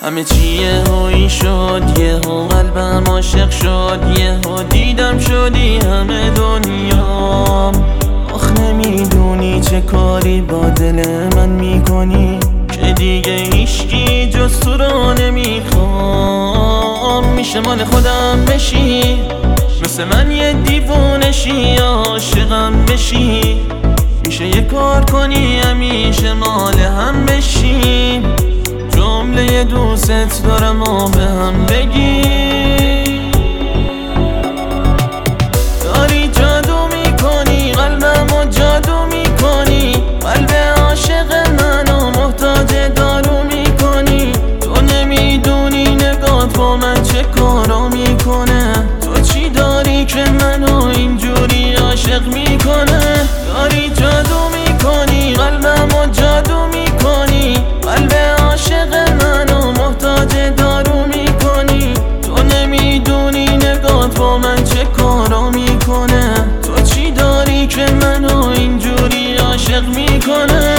همه چیه هایی شد، یه ها قلبم عاشق شد، یه ها دیدم شدی همه دنیام. آخ نمیدونی چه کاری با دل من میکنی که دیگه هیچکی جز تو رو نمیخوام. میشه مال خودم بشی، مثل من یه دیوونشی، عاشقم بشی. میشه یه کار کنی همیشه مال هم بشی، جمله دوست دارم و به هم بگی. داری جادو میکنی قلبمو جادو میکنی، قلب عاشق منو محتاج دارو میکنی. تو نمیدونی نگات با من چه کارو میکنه، تو چی داری که منو اینجوری عاشق میکنه. داری جادو میکنی قلبمو جادو میکنی، قلب عاشق منو محتاج دارو میکنی. تو نمیدونی نگات با من چه کارو میکنه، تو چی داری که منو اینجوری عاشق میکنه.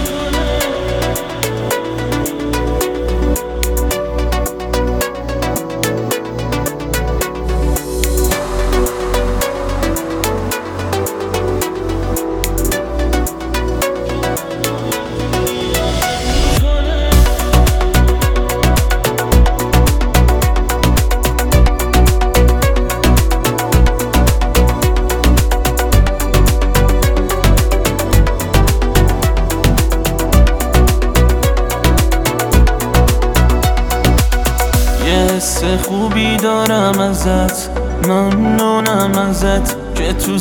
حس خوبی دارم ازت، ممنونم ازت که تو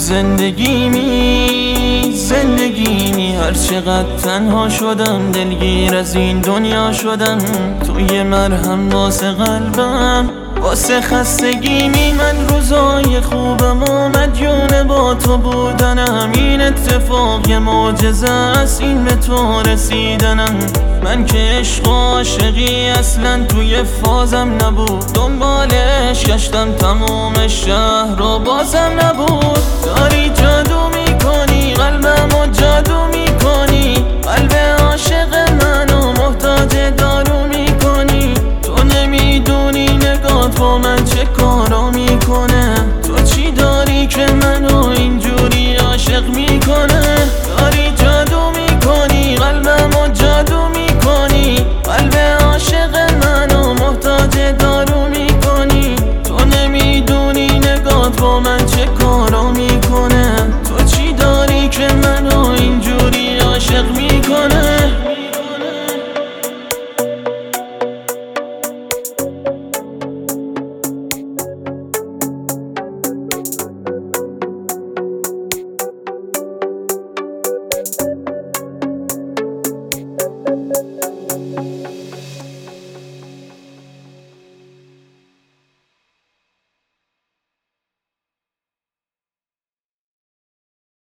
زندگیمی. هر چقدر تنها شدم دلگیر از این دنیا شدم، تو یه مرهم واسه قلبم، واسه خستگیمی. من روزای خوبم و مدیون با تو بودنم، این اتفاق یه معجزه است این به تو رسیدنم. من که عشق و عاشقی اصلا توی فازم نبود، دنبالش گشتم تموم شهر و بازم نبود. داری جادو میکنی قلبمو جادو میکنی، قلب عاشق منو محتاج دارو میکنی. تو نمیدونی نگات با من چه کارو میکنه، تو چی داری که منو اینجوری عاشق میکنه. داری جادو میکنی قلبمو جادو میکنی، قلب عاشق منو محتاج دارو میکنی. تو نمیدونی نگات با من چه کارو میکنه، تو چی داری که منو اینجوری عاشق میکنه.